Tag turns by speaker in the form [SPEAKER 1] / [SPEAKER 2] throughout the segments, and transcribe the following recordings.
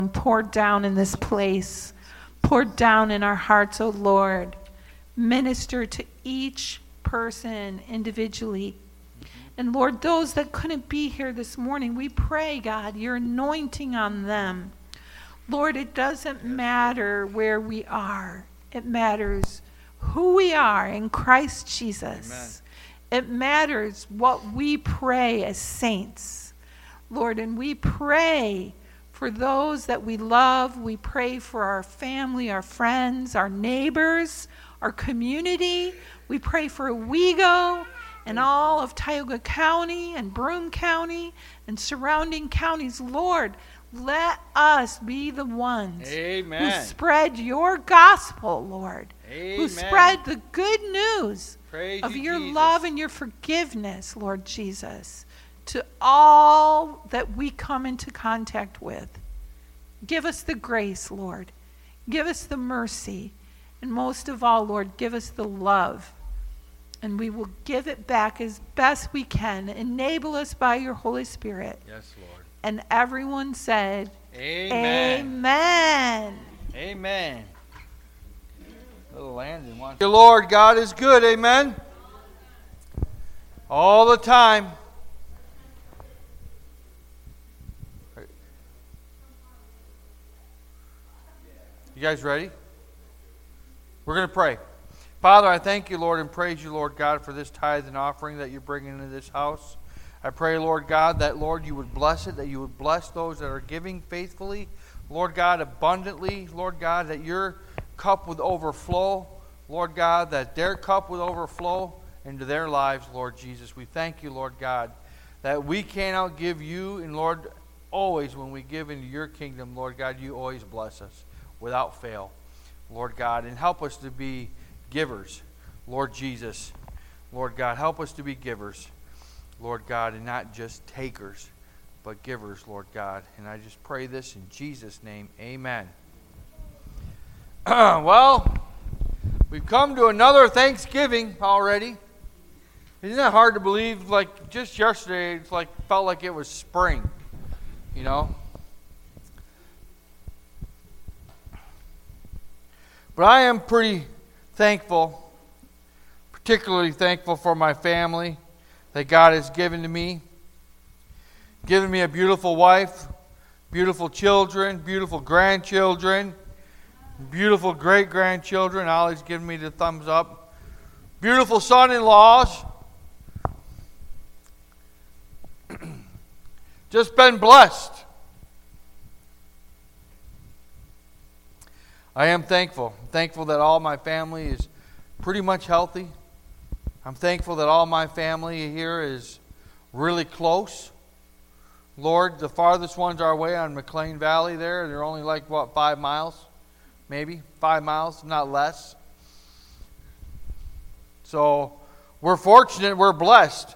[SPEAKER 1] Pour down in this place. Pour down in our hearts, O Lord. Minister to each person individually. And Lord, those that couldn't be here this morning, we pray, God, your anointing on them. Lord, it doesn't matter where we are. It matters who we are in Christ Jesus. Amen. It matters what we pray as saints, Lord, and we pray for those that we love. We pray for our family, our friends, our neighbors, our community. We pray for Owego and all of Tioga County and Broome County and surrounding counties. Lord, let us be the ones
[SPEAKER 2] Amen.
[SPEAKER 1] who spread your gospel, Lord.
[SPEAKER 2] Amen.
[SPEAKER 1] Who spread the good news
[SPEAKER 2] Praise
[SPEAKER 1] of
[SPEAKER 2] you,
[SPEAKER 1] your
[SPEAKER 2] Jesus.
[SPEAKER 1] love and your forgiveness, Lord Jesus, to all that we come into contact with. Give us the grace, Lord. Give us the mercy. And most of all, Lord, give us the love. And we will give it back as best we can. Enable us by your Holy Spirit.
[SPEAKER 2] Yes, Lord.
[SPEAKER 1] And everyone said,
[SPEAKER 2] Amen.
[SPEAKER 1] Amen.
[SPEAKER 2] Amen. Little Landon wants. Your Lord God is good. Amen. All the time. You guys ready? We're going to pray. Father, I thank you, Lord, and praise you, Lord God, for this tithe and offering that you're bringing into this house. I pray, Lord God, that, Lord, you would bless it, that you would bless those that are giving faithfully, Lord God, abundantly, Lord God, that your cup would overflow, Lord God, that their cup would overflow into their lives, Lord Jesus. We thank you, Lord God, that we can't outgive you, and Lord, always when we give into your kingdom, Lord God, you always bless us without fail, Lord God, and help us to be givers, Lord Jesus. Lord God, help us to be givers, Lord God, and not just takers, but givers, Lord God. And I just pray this in Jesus' name. Amen. Well, we've come to another Thanksgiving already. Isn't that hard to believe? Like just yesterday, it's like felt like it was spring, you know. But I am pretty thankful, particularly thankful for my family that God has given to me. Given me a beautiful wife, beautiful children, beautiful grandchildren, beautiful great-grandchildren. Ollie's giving me the thumbs up. Beautiful son-in-laws. Just been blessed. I am thankful. I'm thankful that all my family is pretty much healthy. I'm thankful that all my family here is really close. Lord, the farthest ones are away on McLean Valley there. They're only like, 5 miles? Maybe 5 miles, not less. So we're fortunate, we're blessed.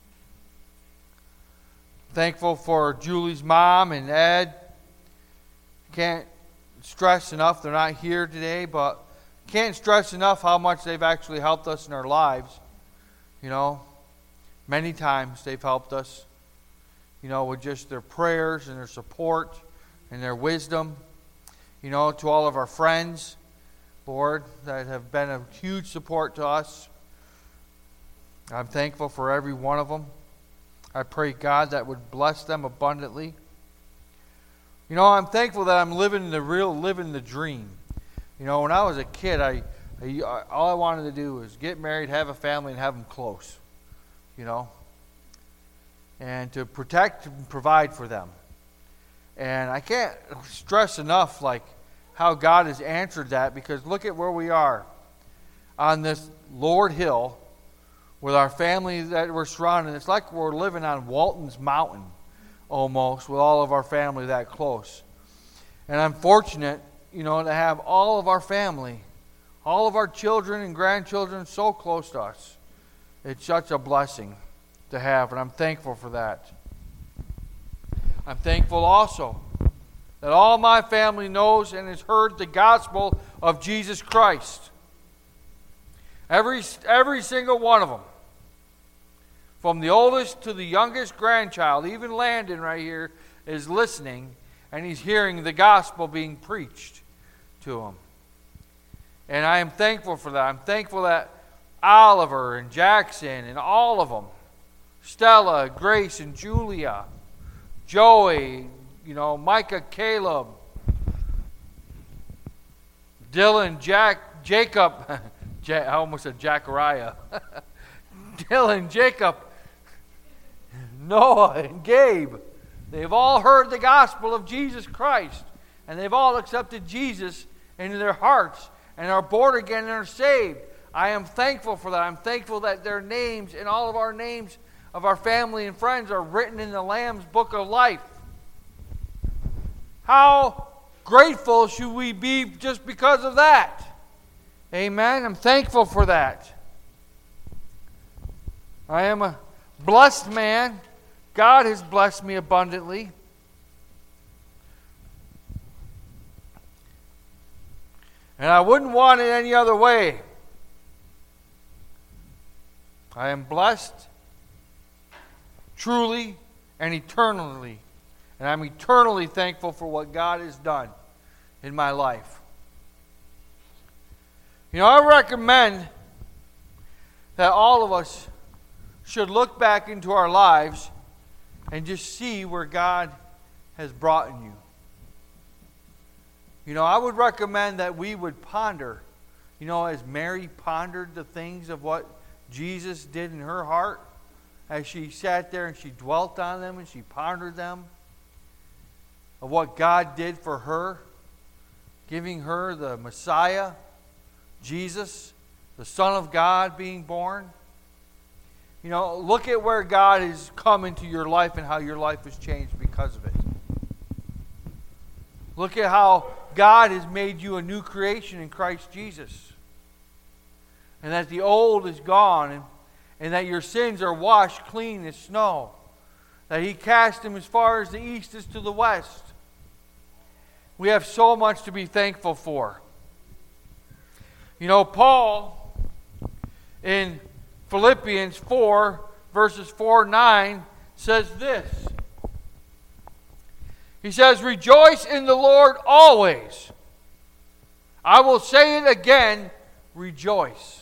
[SPEAKER 2] Thankful for Julie's mom and Ed. Can't stress enough, they're not here today, but can't stress enough how much they've actually helped us in our lives. You know, many times they've helped us, you know, with just their prayers and their support and their wisdom. You know, to all of our friends, Lord, that have been a huge support to us. I'm thankful for every one of them. I pray, God, that would bless them abundantly. You know, I'm thankful that I'm living the dream. You know, when I was a kid, all I wanted to do was get married, have a family, and have them close. You know, and to protect and provide for them. And I can't stress enough, like, how God has answered that, because look at where we are on this Lord Hill with our family that we're surrounded. It's like we're living on Walton's Mountain almost, with all of our family that close. And I'm fortunate, you know, to have all of our family, all of our children and grandchildren so close to us. It's such a blessing to have, and I'm thankful for that. I'm thankful also that all my family knows and has heard the gospel of Jesus Christ. Every single one of them. From the oldest to the youngest grandchild, even Landon right here, is listening and he's hearing the gospel being preached to him. And I am thankful for that. I'm thankful that Oliver and Jackson and all of them, Stella, Grace, and Julia, Joey, Micah, Caleb, Dylan, Jacob, I almost said Jachariah, Dylan, Jacob, Noah, and Gabe. They've all heard the gospel of Jesus Christ, and they've all accepted Jesus into their hearts and are born again and are saved. I am thankful for that. I'm thankful that their names and all of our names of our family and friends are written in the Lamb's Book of Life. How grateful should we be just because of that? Amen. I'm thankful for that. I am a blessed man. God has blessed me abundantly. And I wouldn't want it any other way. I am blessed truly and eternally. And I'm eternally thankful for what God has done in my life. I recommend that all of us should look back into our lives and just see where God has brought you. I would recommend that we would ponder, as Mary pondered the things of what Jesus did in her heart, as she sat there and she dwelt on them and she pondered them, of what God did for her, giving her the Messiah, Jesus, the Son of God being born. Look at where God has come into your life and how your life has changed because of it. Look at how God has made you a new creation in Christ Jesus. And that the old is gone and that your sins are washed clean as snow. That He cast them as far as the east is to the west. We have so much to be thankful for. Paul in Philippians 4, verses 4-9 says this. He says, "Rejoice in the Lord always. I will say it again, rejoice."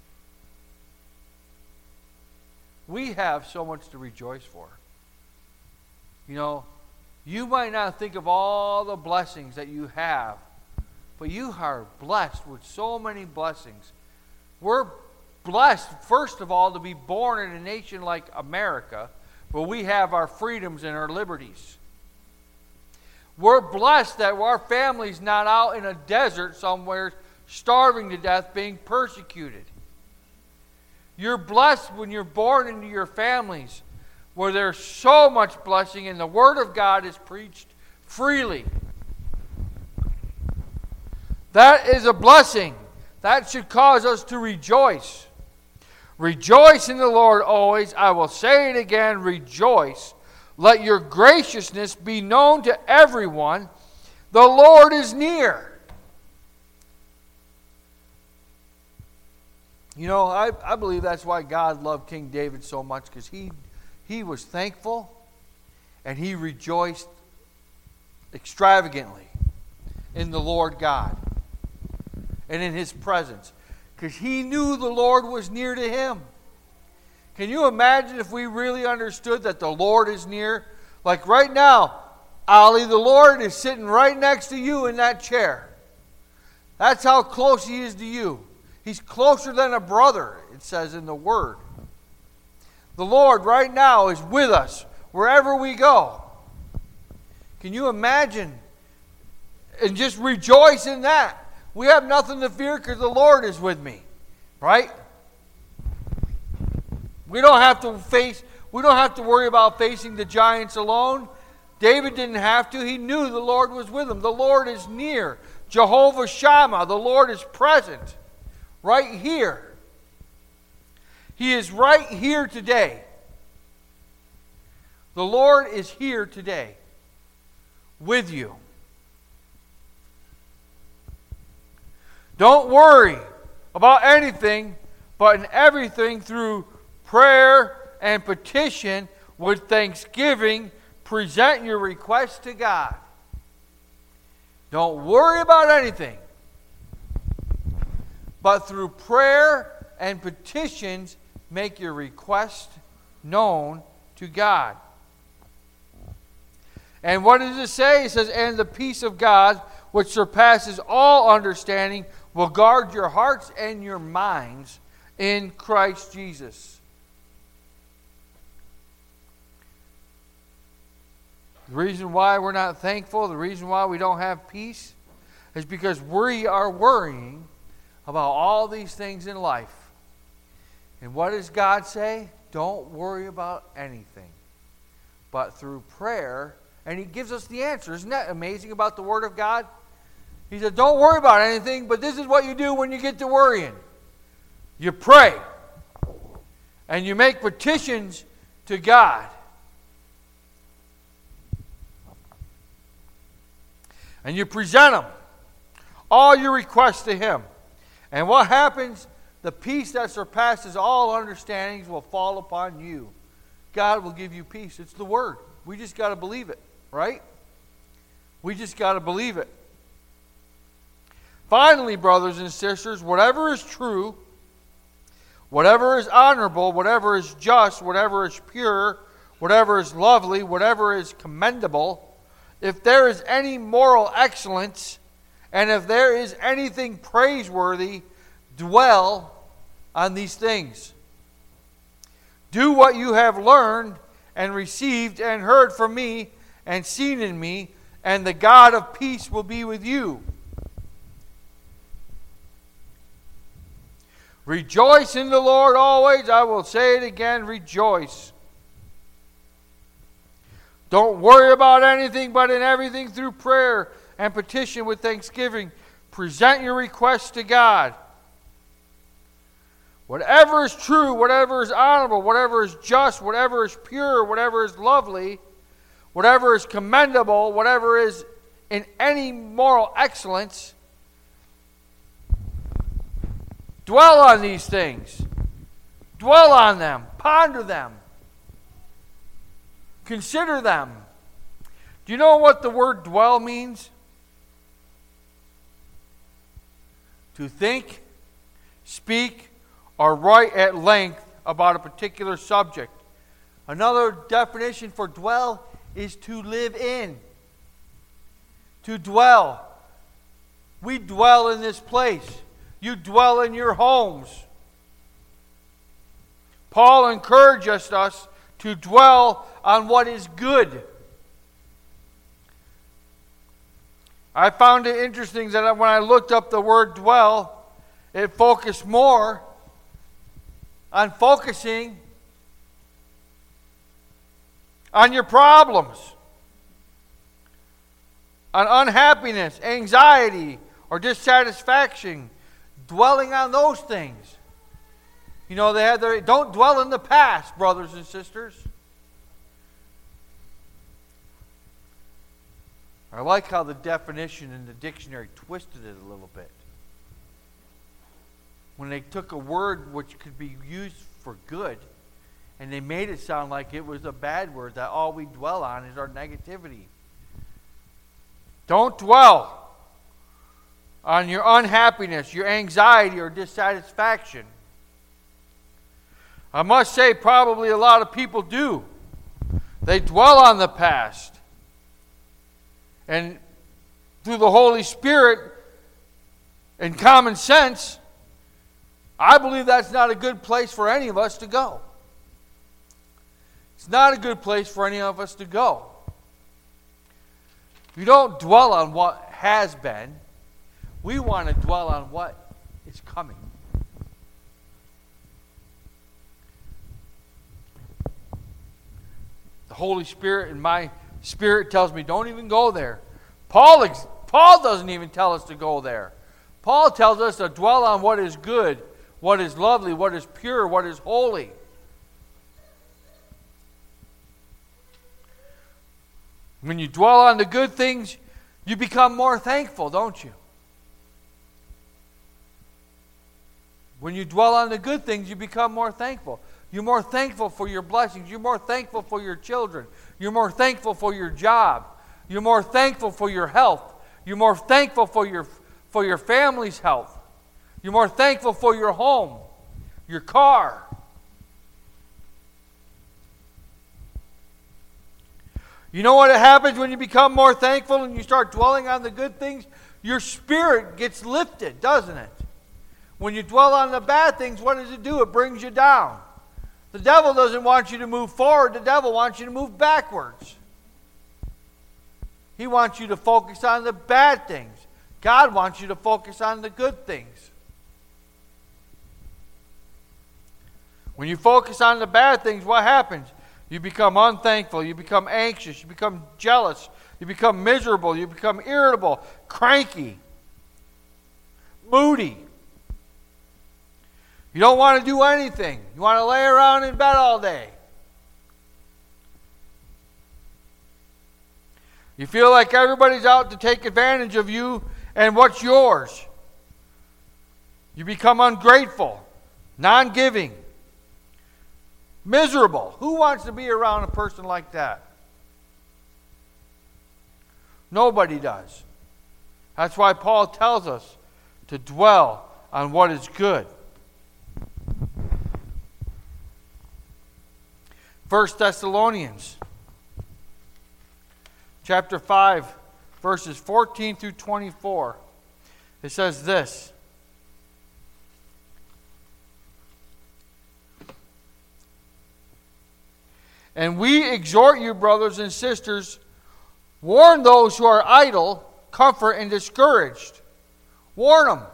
[SPEAKER 2] We have so much to rejoice for. You might not think of all the blessings that you have, but you are blessed with so many blessings. We're blessed, first of all, to be born in a nation like America, where we have our freedoms and our liberties. We're blessed that our family's not out in a desert somewhere starving to death, being persecuted. You're blessed when you're born into your families where there's so much blessing and the Word of God is preached freely. That is a blessing. That should cause us to rejoice. Rejoice in the Lord always. I will say it again, rejoice. Let your graciousness be known to everyone. The Lord is near. I believe that's why God loved King David so much, because he was thankful and he rejoiced extravagantly in the Lord God and in His presence, because he knew the Lord was near to him. Can you imagine if we really understood that the Lord is near? Like right now, Ollie, the Lord is sitting right next to you in that chair. That's how close He is to you. He's closer than a brother, it says in the Word. The Lord right now is with us wherever we go. Can you imagine? And just rejoice in that. We have nothing to fear because the Lord is with me. Right? We don't have to worry about facing the giants alone. David didn't have to. He knew the Lord was with him. The Lord is near. Jehovah Shammah, the Lord is present. Right here. He is right here today. The Lord is here today with you. Don't worry about anything, but in everything through prayer and petition with thanksgiving, present your requests to God. Don't worry about anything, but through prayer and petitions, make your request known to God. And what does it say? It says, and the peace of God, which surpasses all understanding, will guard your hearts and your minds in Christ Jesus. The reason why we're not thankful, the reason why we don't have peace, is because we are worrying about all these things in life. And what does God say? Don't worry about anything, but through prayer. And He gives us the answer. Isn't that amazing about the Word of God? He said, don't worry about anything, but this is what you do when you get to worrying. You pray. And you make petitions to God. And you present them, all your requests to Him. And what happens? The peace that surpasses all understandings will fall upon you. God will give you peace. It's the Word. We just got to believe it, right? We just got to believe it. Finally, brothers and sisters, whatever is true, whatever is honorable, whatever is just, whatever is pure, whatever is lovely, whatever is commendable, if there is any moral excellence, and if there is anything praiseworthy, dwell on these things. Do what you have learned and received and heard from me and seen in me, and the God of peace will be with you. Rejoice in the Lord always. I will say it again, rejoice. Don't worry about anything, but in everything through prayer and petition with thanksgiving, present your requests to God. Whatever is true, whatever is honorable, whatever is just, whatever is pure, whatever is lovely, whatever is commendable, whatever is in any moral excellence, dwell on these things. Dwell on them. Ponder them. Consider them. Do you know what the word dwell means? To think, speak, or write at length about a particular subject. Another definition for dwell is to live in. To dwell. We dwell in this place. You dwell in your homes. Paul encourages us to dwell on what is good. I found it interesting that when I looked up the word dwell, it focused more on focusing on your problems, on unhappiness, anxiety, or dissatisfaction, dwelling on those things. You know, don't dwell in the past, brothers and sisters. I like how the definition in the dictionary twisted it a little bit. When they took a word which could be used for good, and they made it sound like it was a bad word, that all we dwell on is our negativity. Don't dwell on your unhappiness, your anxiety, or dissatisfaction. I must say, probably a lot of people do. They dwell on the past. And through the Holy Spirit and common sense, I believe that's not a good place for any of us to go. It's not a good place for any of us to go. We don't dwell on what has been. We want to dwell on what is coming. The Holy Spirit and my spirit tells me, don't even go there. Paul doesn't even tell us to go there. Paul tells us to dwell on what is good, what is lovely, what is pure, what is holy. When you dwell on the good things, you become more thankful, don't you? When you dwell on the good things, you become more thankful. You're more thankful for your blessings. You're more thankful for your children. You're more thankful for your job. You're more thankful for your health. You're more thankful for your family's health. You're more thankful for your home, your car. You know what happens when you become more thankful and you start dwelling on the good things? Your spirit gets lifted, doesn't it? When you dwell on the bad things, what does it do? It brings you down. The devil doesn't want you to move forward. The devil wants you to move backwards. He wants you to focus on the bad things. God wants you to focus on the good things. When you focus on the bad things, what happens? You become unthankful. You become anxious. You become jealous. You become miserable. You become irritable, cranky, moody. You don't want to do anything. You want to lay around in bed all day. You feel like everybody's out to take advantage of you and what's yours. You become ungrateful, non-giving, miserable. Who wants to be around a person like that? Nobody does. That's why Paul tells us to dwell on what is good. 1 Thessalonians chapter 5, verses 14 through 24. It says this. And we exhort you, brothers and sisters, warn those who are idle, comfort and discouraged. Warn them.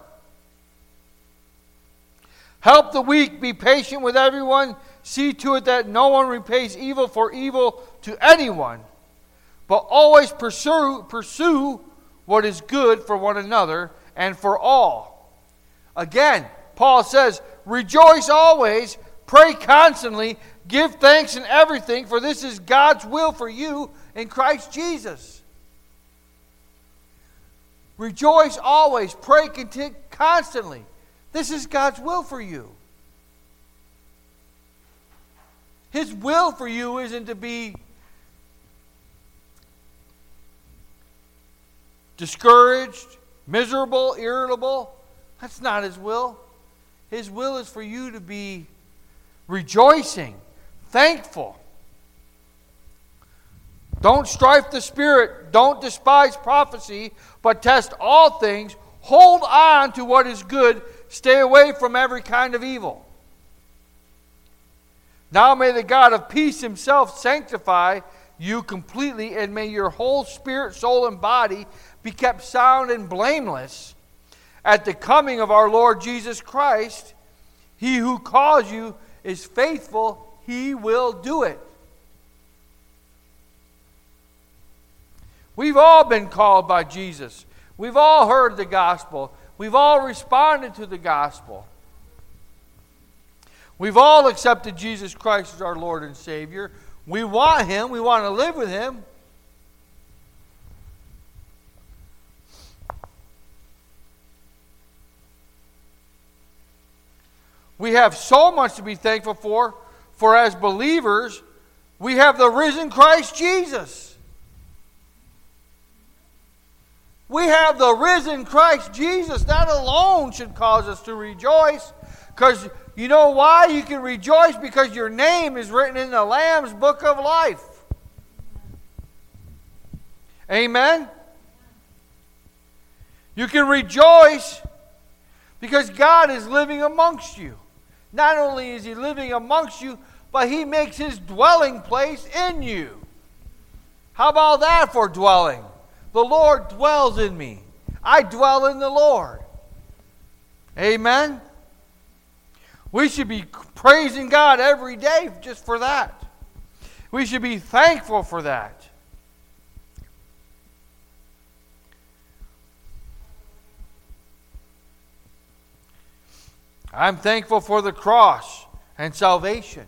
[SPEAKER 2] Help the weak, be patient with everyone. See to it that no one repays evil for evil to anyone, but always pursue what is good for one another and for all. Again, Paul says, rejoice always, pray constantly, give thanks in everything, for this is God's will for you in Christ Jesus. Rejoice always, pray constantly. This is God's will for you. His will for you isn't to be discouraged, miserable, irritable. That's not His will. His will is for you to be rejoicing, thankful. Don't strife the Spirit. Don't despise prophecy, but test all things. Hold on to what is good. Stay away from every kind of evil. Now may the God of peace Himself sanctify you completely, and may your whole spirit, soul, and body be kept sound and blameless at the coming of our Lord Jesus Christ. He who calls you is faithful. He will do it. We've all been called by Jesus. We've all heard the gospel. We've all responded to the gospel. We've all accepted Jesus Christ as our Lord and Savior. We want Him. We want to live with Him. We have so much to be thankful for as believers, we have the risen Christ Jesus. We have the risen Christ Jesus. That alone should cause us to rejoice. Because you know why you can rejoice? Because your name is written in the Lamb's book of life. Amen? You can rejoice because God is living amongst you. Not only is He living amongst you, but He makes His dwelling place in you. How about that for dwelling? The Lord dwells in me. I dwell in the Lord. Amen? We should be praising God every day just for that. We should be thankful for that. I'm thankful for the cross and salvation.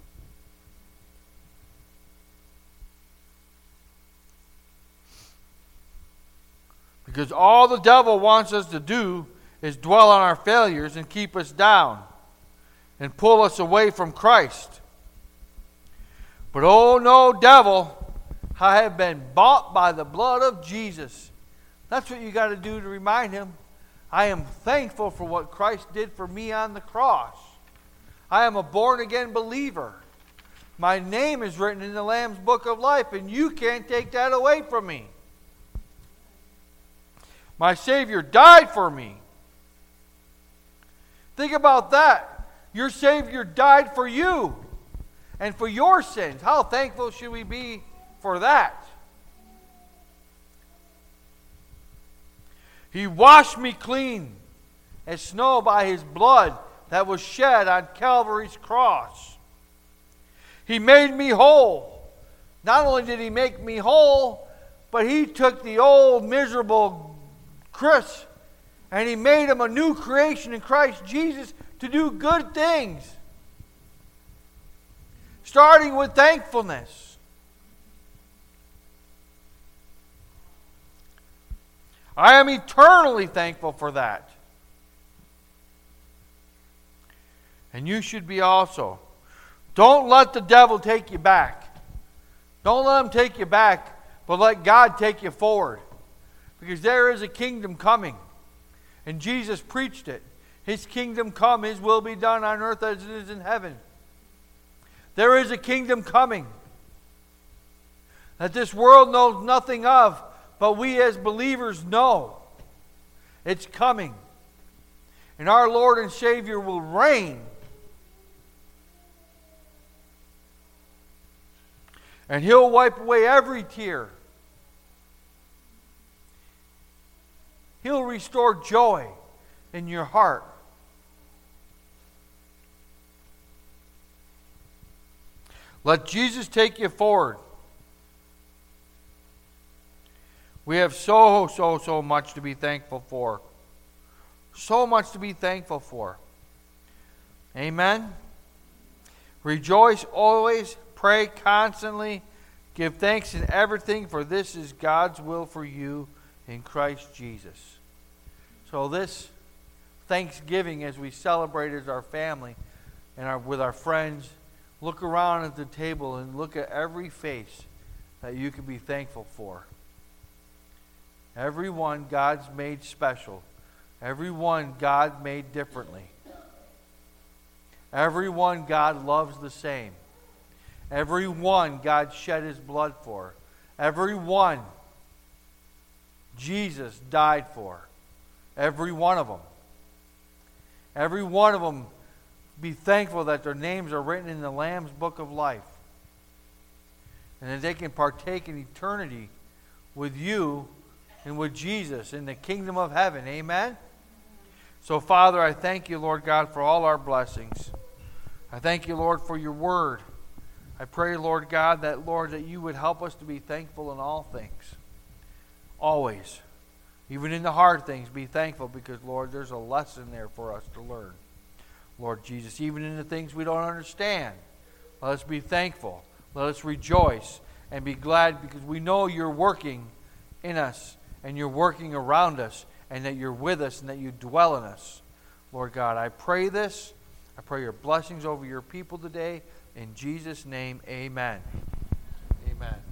[SPEAKER 2] Because all the devil wants us to do is dwell on our failures and keep us down and pull us away from Christ. But oh no, devil, I have been bought by the blood of Jesus. That's what you got to do to remind him. I am thankful for what Christ did for me on the cross. I am a born-again believer. My name is written in the Lamb's Book of Life, and you can't take that away from me. My Savior died for me. Think about that. Your Savior died for you and for your sins. How thankful should we be for that? He washed me clean as snow by his blood that was shed on Calvary's cross. He made me whole. Not only did he make me whole, but he took the old miserable Chris and he made him a new creation in Christ Jesus to do good things. Starting with thankfulness. I am eternally thankful for that. And you should be also. Don't let the devil take you back. Don't let him take you back, but let God take you forward. Because there is a kingdom coming. And Jesus preached it. His kingdom come, his will be done on earth as it is in heaven. There is a kingdom coming that this world knows nothing of, but we as believers know it's coming. And our Lord and Savior will reign. And he'll wipe away every tear. He'll restore joy in your heart. Let Jesus take you forward. We have so much to be thankful for. So much to be thankful for. Amen. Rejoice always, pray constantly, give thanks in everything, for this is God's will for you in Christ Jesus. So this Thanksgiving, as we celebrate as our family and with our friends, look around at the table and look at every face that you can be thankful for. Every one God's made special. Every one God made differently. Every one God loves the same. Every one God shed his blood for. Every one Jesus died for. Every one of them. Every one of them, be thankful that their names are written in the Lamb's Book of Life. And that they can partake in eternity with you and with Jesus in the kingdom of heaven. Amen? So, Father, I thank you, Lord God, for all our blessings. I thank you, Lord, for your word. I pray, Lord God, that you would help us to be thankful in all things. Always. Even in the hard things, be thankful because, Lord, there's a lesson there for us to learn. Lord Jesus, even in the things we don't understand, let us be thankful. Let us rejoice and be glad because we know you're working in us and you're working around us and that you're with us and that you dwell in us. Lord God, I pray this. I pray your blessings over your people today. In Jesus' name, amen. Amen.